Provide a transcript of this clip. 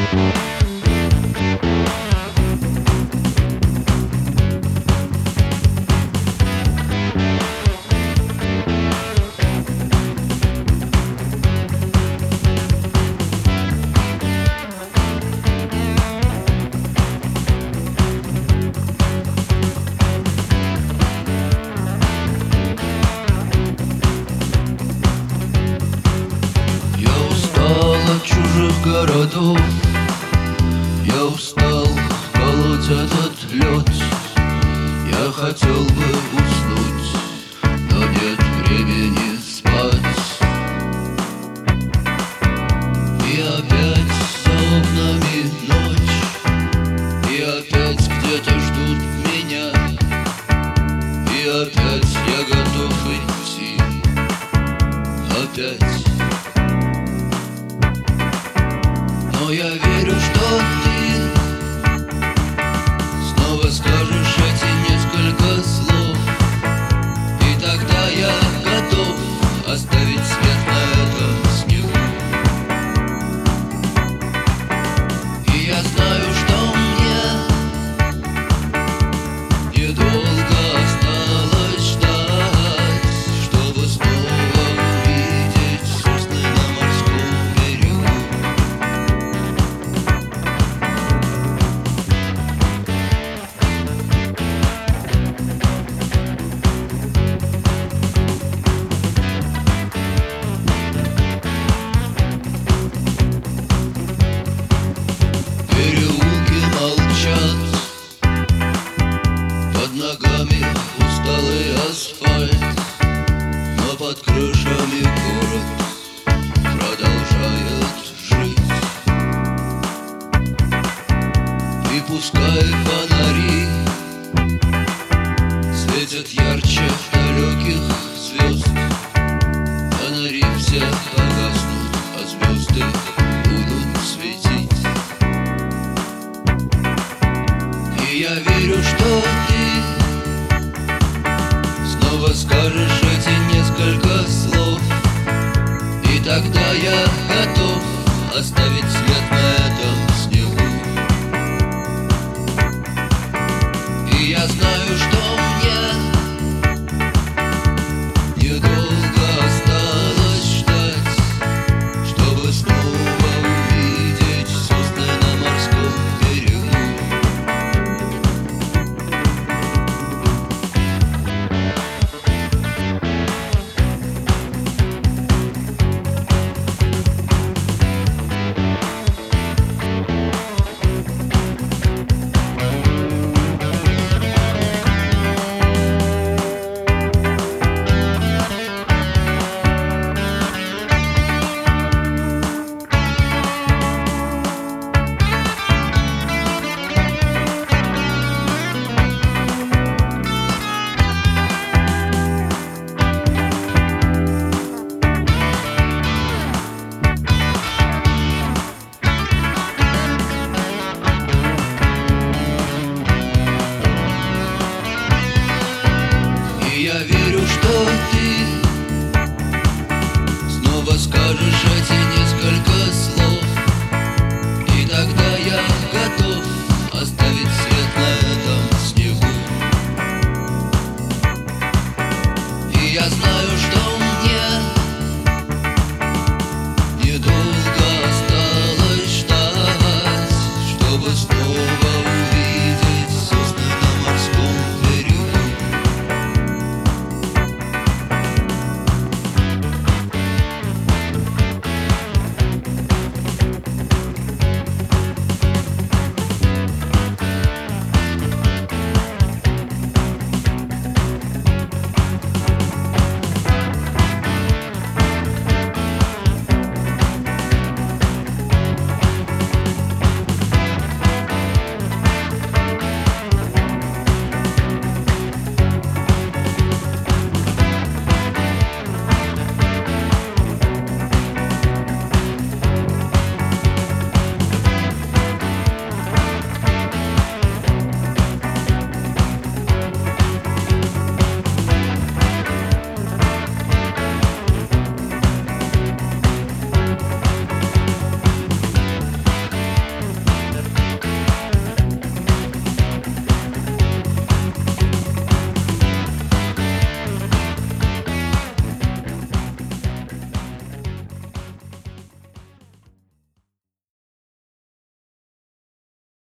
Чужих городов я устал колоть этот лед. Я хотел бы уснуть, но нет времени спать. И опять за окнами ночь, и опять где-то ждут меня, и опять я готов идти, опять. Но я верю, что ты снова скажешь эти несколько слов, и тогда я готов оставить след на этом снегу. И я знаю, что мне недолго осталось ждать, чтобы снова увидеть сосны на морском берегу. Переулки молчат, под ногами усталый асфальт, но под крышами город продолжает жить. И пускай фонари светят ярче далеких звезд, фонари все погаснут, а звезды будут светить. И я верю, что ты снова скажешь эти несколько слов, и тогда я готов оставить след на